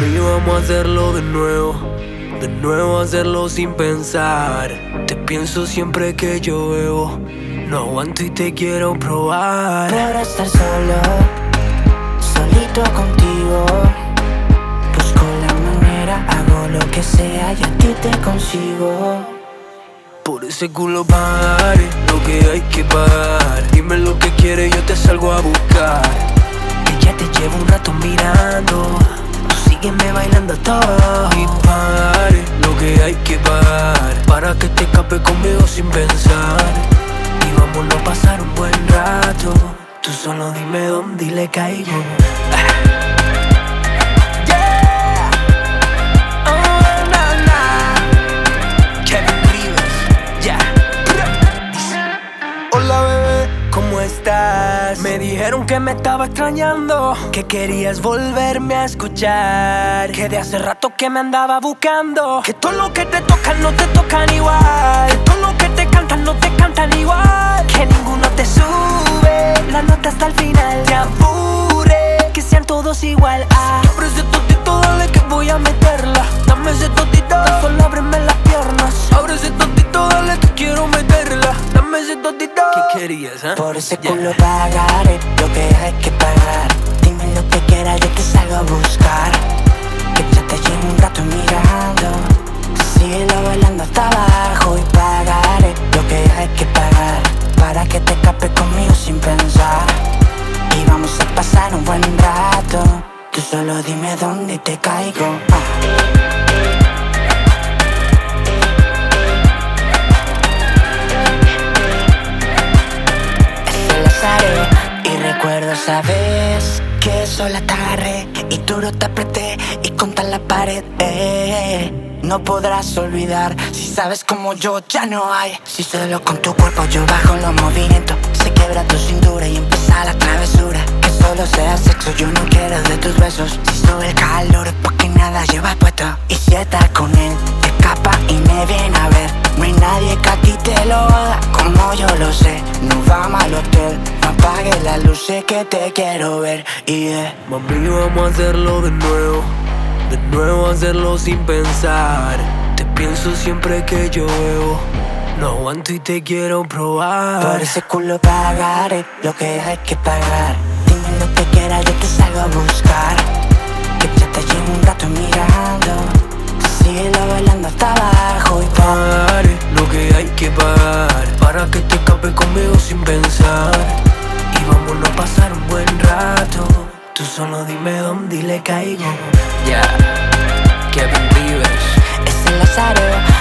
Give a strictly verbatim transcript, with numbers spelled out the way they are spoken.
Mami, vamos a hacerlo de nuevo, de nuevo hacerlo sin pensar. Te pienso siempre que yo bebo, no aguanto y te quiero probar. Por estar solo, solito contigo, busco la manera, hago lo que sea y a ti te consigo. Por ese culo pagaré lo que hay que pagar. Dime lo que quieres, yo te salgo a buscar. Que ya te llevo un rato mirando, tú sígueme bailando todo. Y pagaré lo que hay que pagar para que te escapes conmigo sin pensar. Y vámonos a pasar un buen rato. Tú solo dime dónde y le caigo. ¿Cómo estás? Me dijeron que me estaba extrañando, que querías volverme a escuchar, que de hace rato que me andaba buscando, que todo lo que te tocan no te tocan igual, que todo lo que te cantan no te cantan igual, que ninguno te sube la nota hasta el final. Te aburre que sean todos igual. Ah, abre ese totito, dale que voy a meterla. Dame ese totito, solo ábreme las piernas. Abre ese totito, dale que quiero meterla. Dame ese totito. ¿Qué querías, eh? Por ese culo yeah. pagaré lo que hay que pagar. Dime lo que quieras, yo te salgo a buscar. Que ya te llevo un rato mirando, síguelo bailando hasta abajo. Y pagaré lo que hay que pagar para que te escapes conmigo sin pensar. Y vamos a pasar un buen rato. Tú solo dime dónde te caigo. ah. Y recuerdo esa vez que sola te agarré y duro te apreté y contra la pared. eh. No podrás olvidar, si sabes como yo ya no hay. Si solo con tu cuerpo yo bajo los movimientos, se quiebra tu cintura y empieza la travesura. Que solo sea sexo, yo no quiero de tus besos. Si sube el calor es porque nada llevas puesto. Y si estás con él, te escapa y me viene a ver. No hay nadie que aquí te lo haga como yo lo sé. Nos vamos al hotel, no apagues las luces que te quiero ver. Y yeah. Mami, vamos a hacerlo de nuevo, de nuevo hacerlo sin pensar. Te pienso siempre que yo bebo, no aguanto y te quiero probar. Por ese culo pagaré lo que hay que pagar. Dime lo que quieras, yo te salgo a buscar. Que ya te llevo un rato mirando, síguelo bailando hasta abajo. Y pagaré lo que hay que pagar para que te escapes conmigo sin pensar. Y vámonos a pasar un buen rato. Tú solo dime dónde y le caigo. Ya, yeah. Kevin Rivers. Es el Lázaro.